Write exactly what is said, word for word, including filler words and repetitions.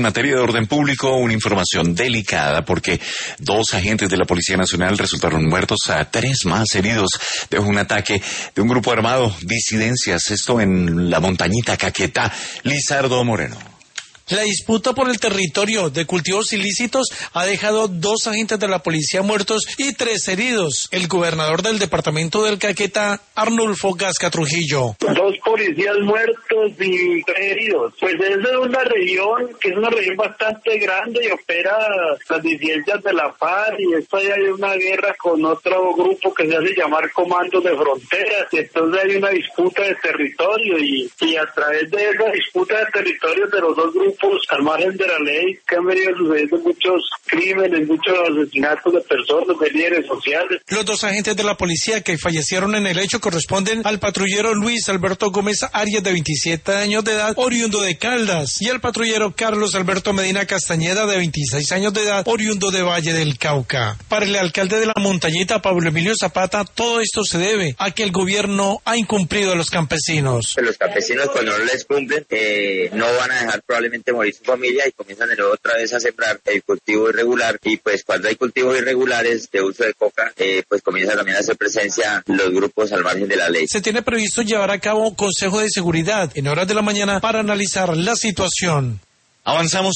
En materia de orden público, una información delicada porque dos agentes de la Policía Nacional resultaron muertos, a tres más heridos de un ataque de un grupo armado, disidencias, esto en la montañita Caquetá. Lizardo Moreno. La disputa por el territorio de cultivos ilícitos ha dejado dos agentes de la policía muertos y tres heridos. El gobernador del departamento del Caquetá, Arnulfo Gasca Trujillo. Dos policías muertos y tres heridos. Pues es de una región que es una región bastante grande y opera las disidencias de la FARC, y esto hay una guerra con otro grupo que se hace llamar Comandos de Fronteras, y entonces hay una disputa de territorio y, y a través de esa disputa de territorio de los dos grupos al margen de la ley que han venido sucediendo muchos crímenes, muchos asesinatos de personas, de líderes sociales. Los dos agentes de la policía que fallecieron en el hecho corresponden al patrullero Luis Alberto Gómez Arias, de veintisiete años de edad, oriundo de Caldas, y al patrullero Carlos Alberto Medina Castañeda, de veintiséis años de edad, oriundo de Valle del Cauca. Para el alcalde de la montañita, Pablo Emilio Zapata, todo esto se debe a que el gobierno ha incumplido a los campesinos. Los campesinos, cuando no les cumplen, eh, no van a dejar probablemente morir su familia y comienzan de nuevo otra vez a sembrar el cultivo irregular, y pues cuando hay cultivos irregulares de uso de coca, eh, pues comienza también a hacer presencia los grupos al margen de la ley. Se tiene previsto llevar a cabo un consejo de seguridad en horas de la mañana para analizar la situación. Avanzamos.